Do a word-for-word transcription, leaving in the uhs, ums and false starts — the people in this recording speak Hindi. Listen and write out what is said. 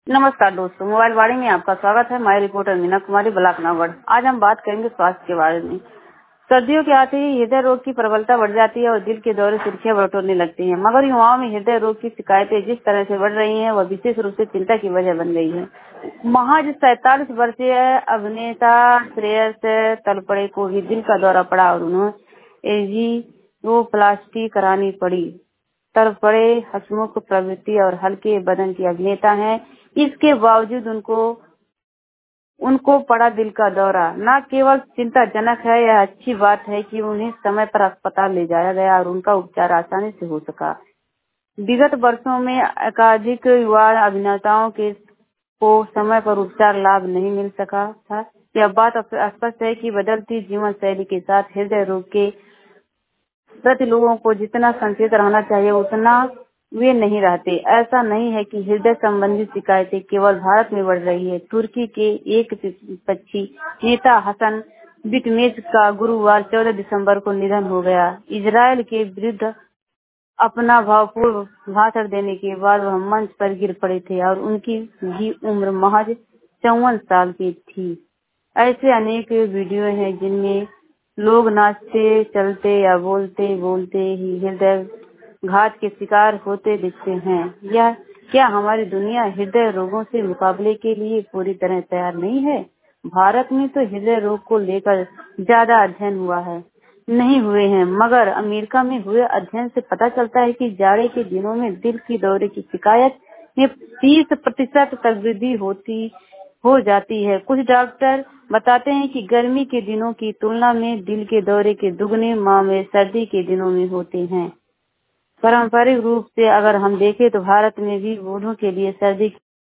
नमस्कार दोस्तों, मोबाइल वाणी में आपका स्वागत है। मैं रिपोर्टर मीना कुमारी, ब्लॉक नवगढ़। आज हम बात करेंगे स्वास्थ्य के बारे में। सर्दियों के आते ही हृदय रोग की प्रबलता बढ़ जाती है और दिल के दौरे सुर्खियां बटोरने लगती हैं। मगर युवाओं में हृदय रोग की शिकायतें जिस तरह से बढ़ रही हैं, वह विशेष रूप से चिंता की वजह बन गई है। महज सैतालीस वर्षीय अभिनेता श्रेयस तलपड़े को भी दिल का दौरा पड़ा और उन्हें एंजियोप्लास्टी करानी पड़ी। तलपड़े हंसमुख प्रवृत्ति और हल्के बदन की अभिनेता हैं। इसके बावजूद उनको उनको पड़ा दिल का दौरा। न केवल चिंताजनक है, यह अच्छी बात है कि उन्हें समय पर अस्पताल ले जाया गया और उनका उपचार आसानी से हो सका। विगत वर्षों में एकाधिक युवा अभिनेताओं के को समय पर उपचार लाभ नहीं मिल सका था। यह बात स्पष्ट है कि बदलती जीवन शैली के साथ हृदय रोग के प्रति लोगों को जितना सचेत रहना चाहिए उतना वे नहीं रहते। ऐसा नहीं है कि हृदय संबंधी शिकायतें केवल भारत में बढ़ रही है। तुर्की के एक पक्षी नेता हसन बिटमेज का गुरुवार चौदह दिसंबर को निधन हो गया। इजरायल के विरुद्ध अपना भावपूर्ण भाषण देने के बाद वह मंच पर गिर पड़े थे और उनकी भी उम्र महज चौवन साल की थी। ऐसे अनेक वीडियो हैं जिनमें लोग नाचते, चलते या बोलते बोलते ही हृदय घात के शिकार होते दिखते हैं। यह क्या हमारी दुनिया हृदय रोगों से मुकाबले के लिए पूरी तरह तैयार नहीं है? भारत में तो हृदय रोग को लेकर ज्यादा अध्ययन हुआ है नहीं हुए हैं, मगर अमेरिका में हुए अध्ययन से पता चलता है कि जाड़े के दिनों में दिल की दौरे की शिकायत में तीस प्रतिशत तक वृद्धि होती हो जाती है। कुछ डॉक्टर बताते हैं कि गर्मी के दिनों की तुलना में दिल के दौरे के दुगने मामले सर्दी के दिनों में होते हैं। पारंपरिक रूप से अगर हम देखें तो भारत में भी बूढ़ों के लिए सर्दी